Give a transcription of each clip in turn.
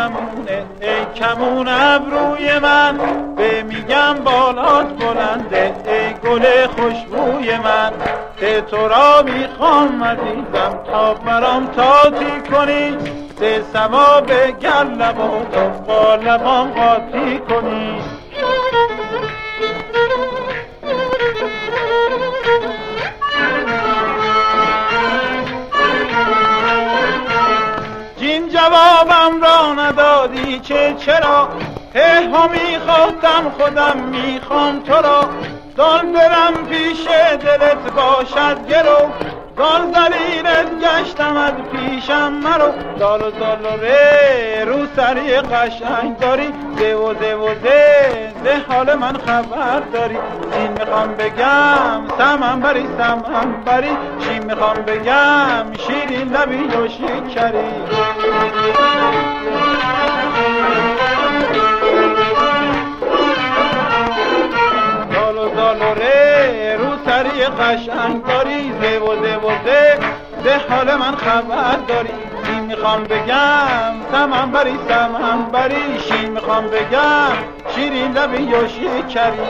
کمونه ای کمون ابروی من، به میگم بالات بلنده ای گل خوشبوی من. ده تو را میخوام عزیزم تا برام تاتی کنی، ده ثواب گر لباتو با لبام قاطی کنی. جین جوابم را ندادی چرا؟ ها میخواستم خودم میخوام تو را، دال برم پیش دلت باشد گرو، دال زلیلت گشتم از پیشم مرو. دال و ره رو سری قشنگ داری، ده و ده حال من خبر داری. این میخوام بگم سمن بری، چی میخوام بگم شیرین لبی و شکری. دال و ره رو سری قشنگ داری، ده و ده حال من خبر داری. این میخوام بگم سمن بری، شین میخوام بگم شیرین لبی و شکری.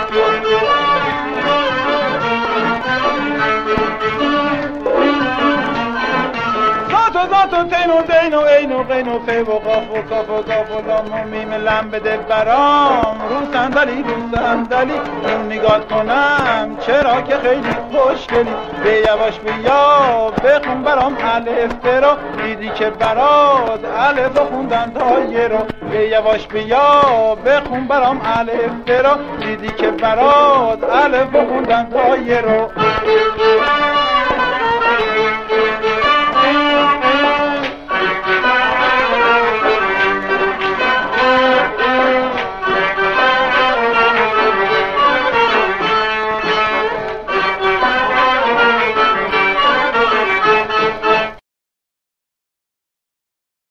زاتو تینو دینو اینو قینو فی و قاف و کاف و گاف و لام و میم لم بده برام، رو صندلی این نگاه کنم چرا که خیلی خوشگلی. به یواش بیا بخون برام الف برا، دیدی که برات الف خوندن تا یه رو. به یواش بیا بخون برام الف برا، دیدی که برات الف خوندن تا یه رو.